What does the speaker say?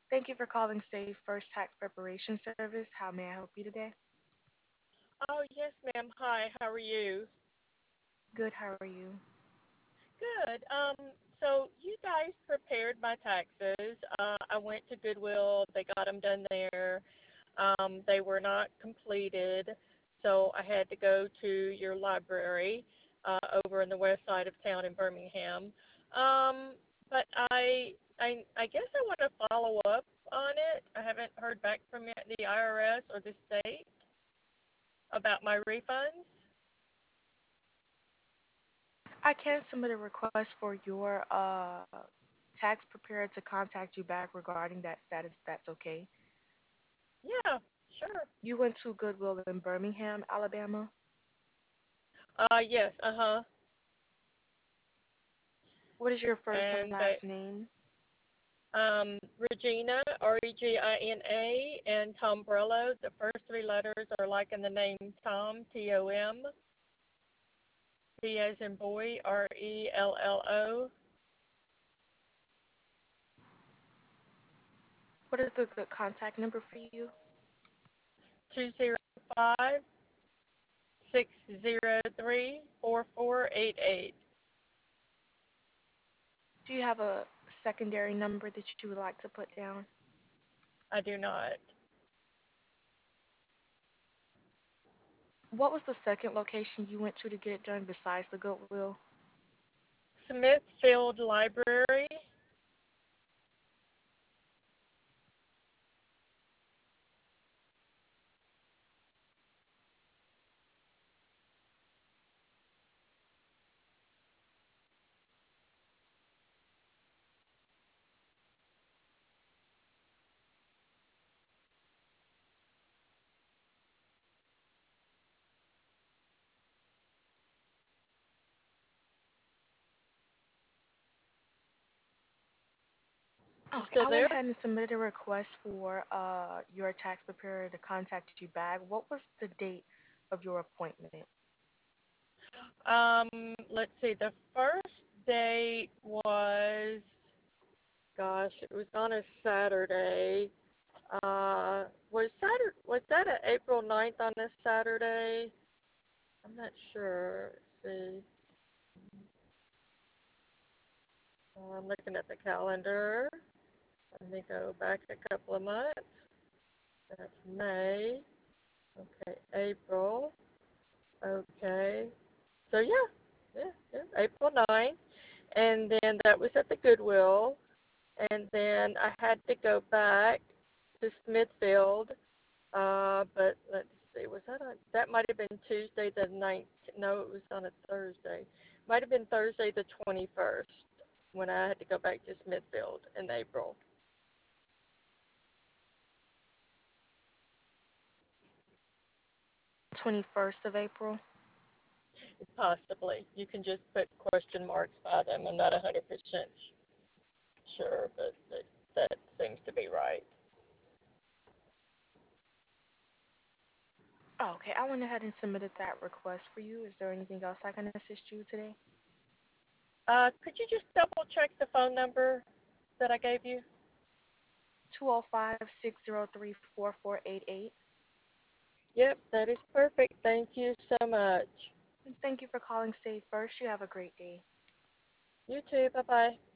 Thank you for calling Save First Tax Preparation Service. How may I help you today? Oh, yes, ma'am. Hi, how are you? Good, how are you? Good. So you guys prepared my taxes. I went to Goodwill. They got them done there. They were not completed, so I had to go to your library over in the west side of town in Birmingham. But I guess I want to follow up on it. I haven't heard back from the IRS or the state about my refunds. I can submit a request for your tax preparer to contact you back regarding that status if that's okay. Yeah, sure. You went to Goodwill in Birmingham, Alabama. Yes, What is your first and and last name? Regina, Regina, and Tombrello. The first three letters are like in the name Tom, Tom, B as in boy, Rello. What is the good contact number for you? 205-603-4488. Do you have a secondary number that you would like to put down? I do not. What was the second location you went to get it done besides the Goodwill? Smithfield Library. You Okay, still I went there? ahead and submitted a request for your tax preparer to contact you back. What was the date of your appointment? Let's see. The first date was, gosh, it was on a Saturday. Was that a April 9th on a Saturday? I'm not sure. Let's see. I'm looking at the calendar. Let me go back a couple of months. That's May. Okay, April. Okay. So yeah, April 9th. And then that was at the Goodwill. And then I had to go back to Smithfield. But let's see, that might have been Tuesday the 9th. No, it was on a Thursday. Might have been Thursday the 21st when I had to go back to Smithfield in April. 21st of April. Possibly. You can just put question marks by them. I'm not 100% sure, but that seems to be right. Okay, I went ahead and submitted that request for you. Is there anything else I can assist you today? Could you just double check the phone number that I gave you? 205-603-4488. Yep, that is perfect. Thank you so much. And thank you for calling Save First. You have a great day. You too. Bye bye.